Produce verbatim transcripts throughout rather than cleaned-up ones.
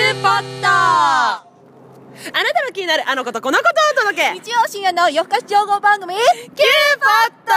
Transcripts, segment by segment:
ューポット。あなたの気になるあのことこのことをお届け。 日曜深夜の夜更かし情報番組キューポット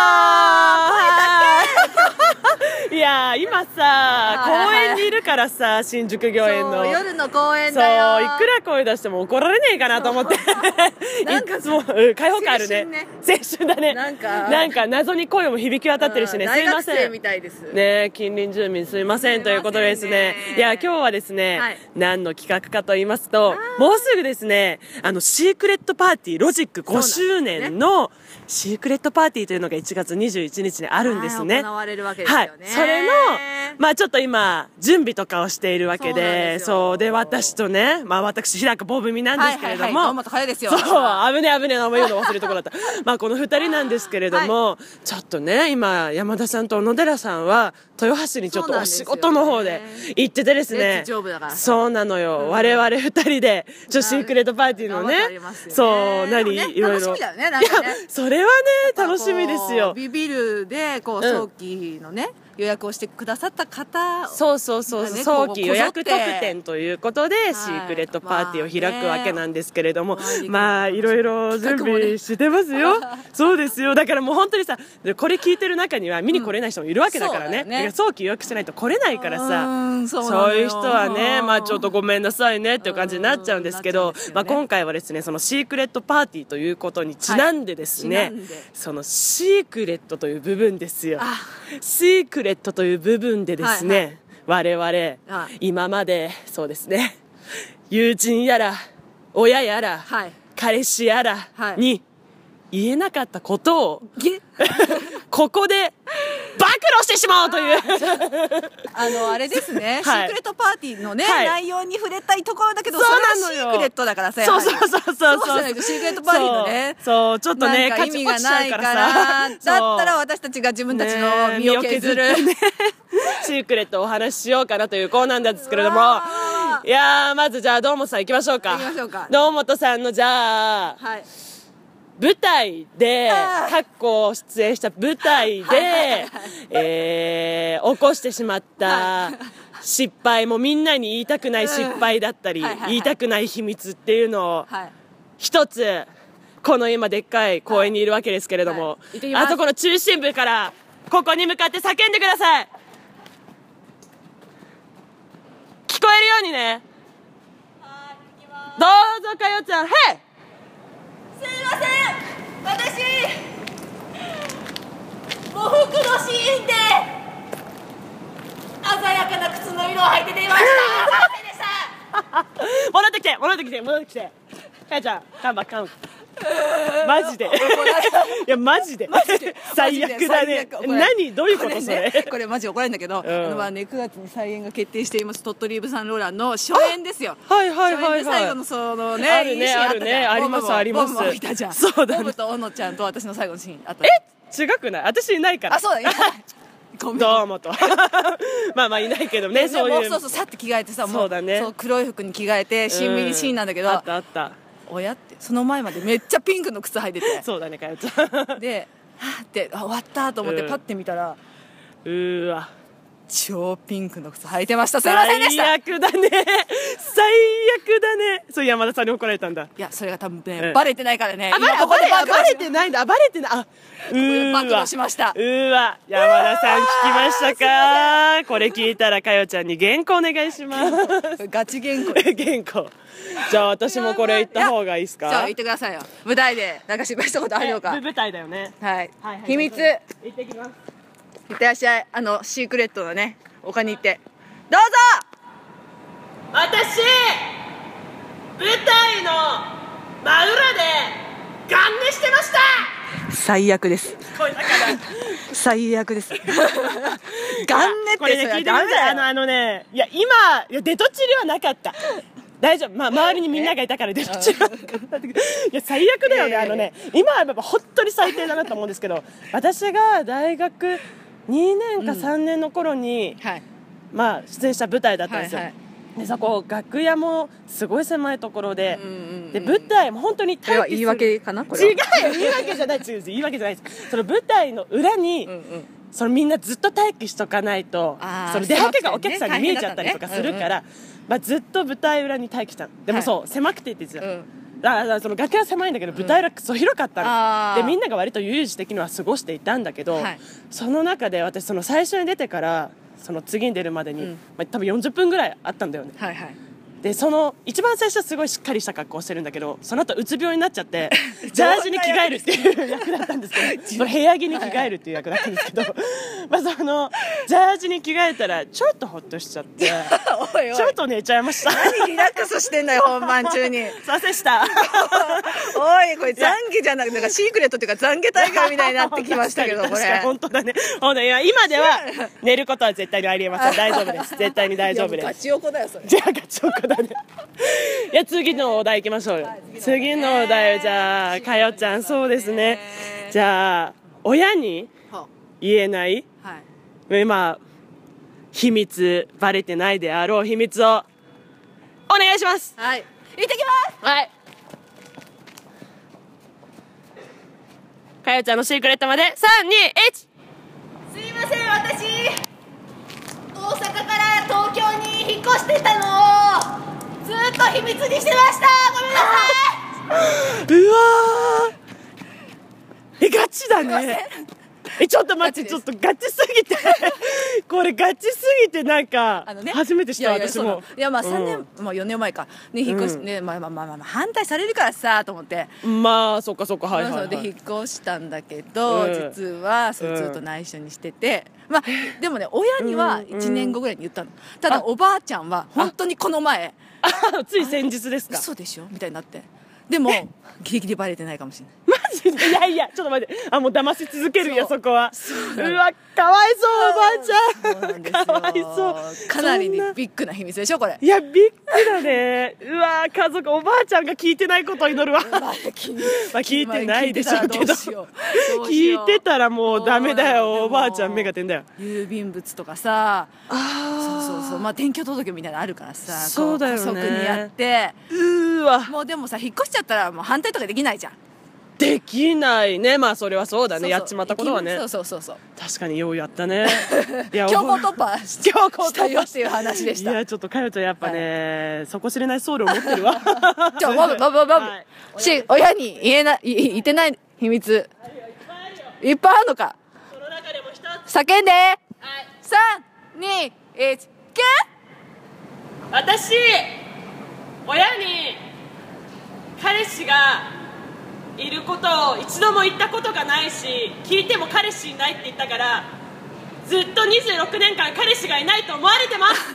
いやー今さ公園にいるからさ、新宿御苑の夜の公園だよ。 そういくら声出しても怒られねえかなと思ってなんかいつも、うん、開放感あるね。 青春ね青春だね。 なんかなんか謎に声も響き渡ってるしね、すいません。 大学生みたいですね、近隣住民すいませんということですね。いや今日はですね、はい、何の企画かと言いますと、もうすぐですね、あのシークレットパーティーロジックごしゅうねんのシークレットパーティーというのがいちがつにじゅういちにちにあるんですね。 行われるわけですよね。 はい、それのまあちょっと今準備とかをしているわけで、そうで私とね、まあ私平子ボブミなんですけれども、はいはいはい、 堂本佳代ですよ。 そう危ね危ね名前言うの忘れるところだったまあこのふたりなんですけれども、はい、ちょっとね今山田さんと小野寺さんは豊橋にちょっとお仕事の方で行っててですね、そうなのよ、うん、我々ふたりでちょっとシークレットパーティーのね、そう何、ね、いろいろ、 楽しみだよね、なんかね、 いやそれはね楽しみですよ。 ビビるでこう早期のね、うん、予約をしてくださった方、 そうそうそうそう、ね、早期予約特典ということで、はい、シークレットパーティーを開くわけなんですけれども、まあ、ね、まあいろいろ準備してますよそうですよ。だからもう本当にさ、これ聞いてる中には見に来れない人もいるわけだからね、うん、ね、だから早期予約してないと来れないからさ、うん、そう、そういう人はね、まあちょっとごめんなさいねっていう感じになっちゃうんですけど、まあ今回はですね、そのシークレットパーティーということにちなんでですね、はい、そのシークレットという部分ですよ。シークレットという部分でですね、はいはい、我々今までそうですね、友人やら親やら、はい、彼氏やらに言えなかったことを、はい、ここで暴露してしまおうというあのあれですね、はい、シークレットパーティーのね、はい、内容に触れたいところだけど、 そうなのよ、それはシークレットだからさ、 そうそうそうそうそう、 そうじゃないとシークレットパーティーのね、 そう、そうちょっとね意味がないからだったら私たちが自分たちの身を削る、ね、 シークレットをお話ししようかなというコーナーなんですけれども、いやーまずじゃあ堂本さん行きましょうか。 行きましょうか。 堂本さんのじゃあ、はい、舞台で過去出演した舞台で、えー、起こしてしまった失敗もみんなに言いたくない失敗だったり、言いたくない秘密っていうのを一つこの今でっかい公園にいるわけですけれども、あそこの中心部からここに向かって叫んでください。聞こえるようにね。どうぞかよちゃん。へい。 すいません、私喪服のシーンで鮮やかな靴の色を履いて出ました。すいませんでした戻ってきて戻ってきて戻ってきてかやちゃんカンバカンマジでいやマジで最悪だね。何どういうことそれ、 これマジ怒られるんだけど、あのまあねくがつに再演が決定しています鳥取イブ・サンローランの初演ですよ。 はいはいはいはい。 最後のそのね、 あるねあるね、ありますあります。 ボブもいたじゃん。 そうだね。 ボブと小野ちゃんと私の最後のシーンあった。 え違くない？私いないから。 あそうだね。 どうもとまあまあいないけどね、そういう。 そうそう、さって着替えてさ、 そうだね、 そう黒い服に着替えて新ミニシーンなんだけど、 あったあった。 親ってその前までめっちゃピンクの靴履いててそうだねかよちゃんではーってあ終わったと思ってパッて見たら、 うーわ超ピンクの靴履いてました。すいませんでした。 最悪だね最悪だね。そう山田さんに怒られたんだ。 いやそれが多分ね、うん、バレてないからね。 あバレバレバレてないんだ。バレてない。あうーわ暴露しました。 うーわ山田さん聞きましたかこれ聞いたらかよちゃんに原稿お願いしますガチ原稿原稿じゃあ私もこれ言った方がいいですか。 じゃあ言ってくださいよ。舞台でなんか失敗したことあるのか。 舞台だよね。 はい、はいはい、秘密行ってきます。 いってらっしゃい。あのシークレットのね丘に行ってどうぞ。 私舞台の真裏でガン寝してました。 最悪です。これだから最悪です。ガン寝ってこれね聞いてください。あのあのねいや今いやデトチリはなかった。大丈夫、まあ、周りにみんながいたからデトチリはなかった。いや最悪だよね。あのね今はやっぱ本当に最低だなと思うんですけど、私が大学にねんかさんねんの頃に、うんはい、まあ出演した舞台だったんですよ。はいはい、でそこ楽屋もすごい狭いところで、うんうんうん、で舞台も本当に待機する。これは言い訳かな。これは違うよ言い訳じゃない違う言い訳じゃないです。その舞台の裏に、うんうん、 そのみんなずっと待機しとかないとあーその出はけがお客さんに見えちゃったりとかするから、まあ、ずっと舞台裏に待機したの。でもそう、狭くてって言ってた、 うんだからその楽屋は狭いんだけど舞台裏クソ広かったの、 あーでみんなが割と悠々自適には過ごしていたんだけど、 はいその中で私その最初に出てからその次に出るまでに、 うんまあ、多分よんじゅっぷんぐらいあったんだよね。 はいはいでその一番最初はすごいしっかりした格好をしてるんだけど、その後うつ病になっちゃってジャージに着替えるっていう役だったんですけどその部屋着に着替えるっていう役だったんですけどまあそのジャージに着替えたらちょっとホッとしちゃっておいおいちょっと寝ちゃいました何リラックスしてんだよ本番中にすいませんしたおいこれ懺悔じゃなくてなんかシークレットっていうか懺悔大会みたいになってきましたけどこ確かにれ本当だね。本当にいや今では寝ることは絶対にありえません。大丈夫です。絶対に大丈夫です。 いやもうガチおこだよそれじゃあガチョコだね。いや次のお題行きましょうよ。次のお題じゃあかよちゃんそうですね。じゃあ親には言えないはい今秘密バレてないであろう秘密をお願いします。 はい行ってきますはい。かよちゃんのシークレットまでさんにいち。 すいません私大阪から東京に引っ越してたのをずっと秘密にしてましたごめんなさいうわーえガチだね。えちょっと待ってちょっとガチすぎてこれガチすぎてなんかあのね初めて知ったいやいやそうな私ものいやまあさんねん、 うまあよねんまえかね引っ越し、 うんねまあまあまあまあ反対されるからさと思ってんまあそっかそっかはいはい、はい、 そうで引っ越したんだけど、 うん実はそうずっと内緒にしてて、まあでもね親にはいちねんごぐらいに言ったの、ただおばあちゃんは本当にこの前あつい先日ですか。 嘘でしょみたいになってでもギリギリバレてないかもしれないマジでいやいやちょっと待ってあもう騙し続けるよそうそこはそううわかわいそうおばあちゃそうなんですよんかわいそうかなりそんなビッグな秘密でしょこれいやびっくりだねうわ家族おばあちゃんが聞いてないことを祈るわまあ聞いてないでしょうけど聞いてたらもうダメだよおばあちゃん目が点だよ郵便物とかさあそうそうそうまあ転居届みたいなのあるからさそうだよねこう姑にやってうーわもうでもさ引っ越しちゃったらもう反対とかできないじゃんできないねまあそれはそうだねそうそうやっちまったことはねそうそうそうそう確かにようやったねいや強行突破し強行突破したよっていう話でしたいやちょっとかよちゃんやっぱね、底知れないソウルを持ってるわじゃあバブバブバブ、 はいし親に言えないい言ってない秘密いっぱいあるのかその中でも一つ叫んで、さんにいちキュ私親に彼氏がいることを一度も言ったことがないし聞いても彼氏いないって言ったからずっとにじゅうろくねんかん彼氏がいないと思われてます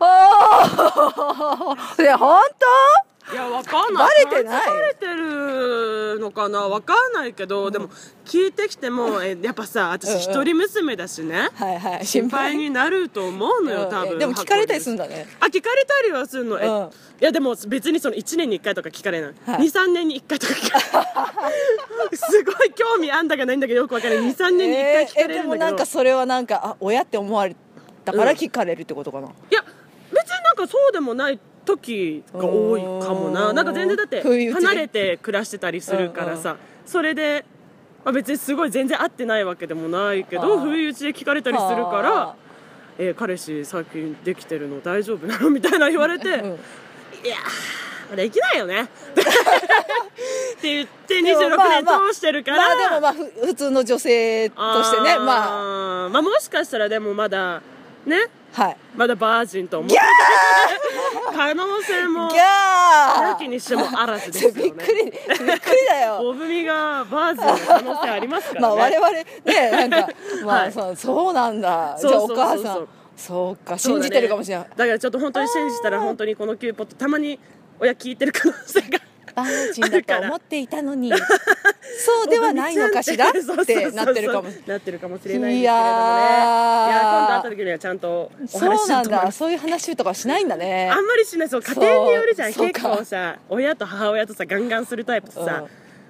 おーいや本いやわかんないバレてないバレてるのかなわかんないけど、でも聞いてきてもえやっぱさ私一人娘だしね、 当はいはい心配になると思うのよ多分でも聞かれたりするんだねあ聞かれたりはするの、えうんいやでも別にそのいちねんにいっかいとか聞かれない、 はいにさんねんにいっかいとか聞かれないすごい興味あんだかないんだけどよくわからないにさんねんにいっかい聞かれるんだけど、 えーえでもなんかそれはなんかあ親って思われたから聞かれるってことかな、 いや別になんかそうでもない時が多いかもな。なんか全然だって不意打ちで離れて暮らしてたりするからさ、それで、まあ、別にすごい全然会ってないわけでもないけどはあ不意打ちで聞かれたりするかはらあ 「えー彼氏最近できてるの大丈夫なの?」みたいな言われて「 うんいやーできないよね」って言ってにじゅうろくねん通してるから、 まあでもまあふ普通の女性としてねまああーまあもしかしたらでもまだねはいまだバージンと思って可能性もギャーなきにしてもあらずですよね。 びっくりびっくりだよおぶみがバージンの可能性ありますからね。 まあ我々ねなんかまはいあそうそうなんだじゃあおそうそうそうそう母さんそうか信じてるかもしれないだからちょっと本当に信じたら本当にこのキューポットたまに親聞いてる可能性がバージンだと思っていたのにそうではないのかしらっそうそうそうてなってるかもなってるかもしれないんですけれどもね。 いやーいや今度会った時にはちゃんとおそう話ししよなうんと思います。 だそういう話とかしないんだねあんまりしないそう家庭によるじゃんそう結構さ親と母親とさガンガンするタイプとさ、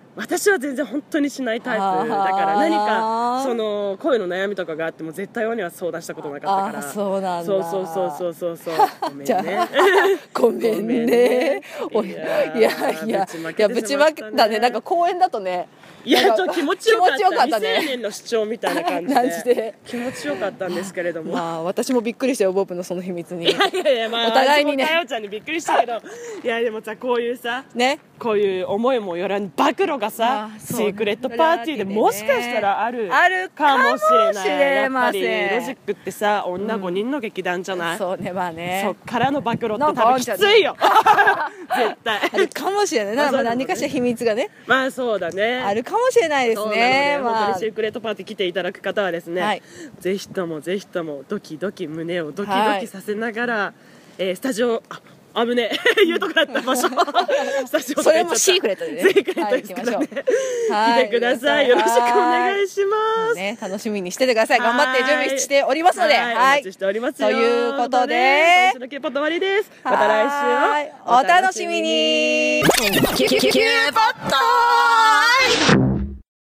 私は全然本当にしないタイプだから何かその声の悩みとかがあっても絶対には相談したことなかったから。 あそうなんだ。 そうそうそうそうそうそうごめんねごめんね。いやいやいやぶちまけたね。なんか公園だとねいやちょっと気持ちよかった。 気持ちよかったね。 未成年の主張みたいな感じで気持ちよかったんですけれども、 まあ私もびっくりしたよボブのその秘密に。 いやいやいや、まあ、 お互いにねかよちゃんにびっくりしたけどいやでもさこういうさねこういう思いもよらぬ暴露がさシークレットパーティーでもしかしたらあるあるかもしれない。 かもしれやっぱませんりロジックってさ女ごにんの劇団じゃない、 そうねまあねそっからの暴露って多分きついよ絶対あるかもしれないな。まあ何かしら秘密がねまあそうだねあるかもしれないですね。 そうなので、 まあ本当にシークレットパーティー来ていただく方はですね、 はい、 ぜひともぜひともドキドキ胸をドキドキさせながら、はい、えー、スタジオあ危ねえ言うとこだった場所スタジオそれもシークレットでね。 シークレットですからね、はい、来てください。よろしくお願いします、 ね、楽しみにしててください。頑張って準備しておりますので、 はい、はい、お待ちしておりますよ。 ということで今週のキューポット終わりです。また来週をお楽しみに。キュキュキューポット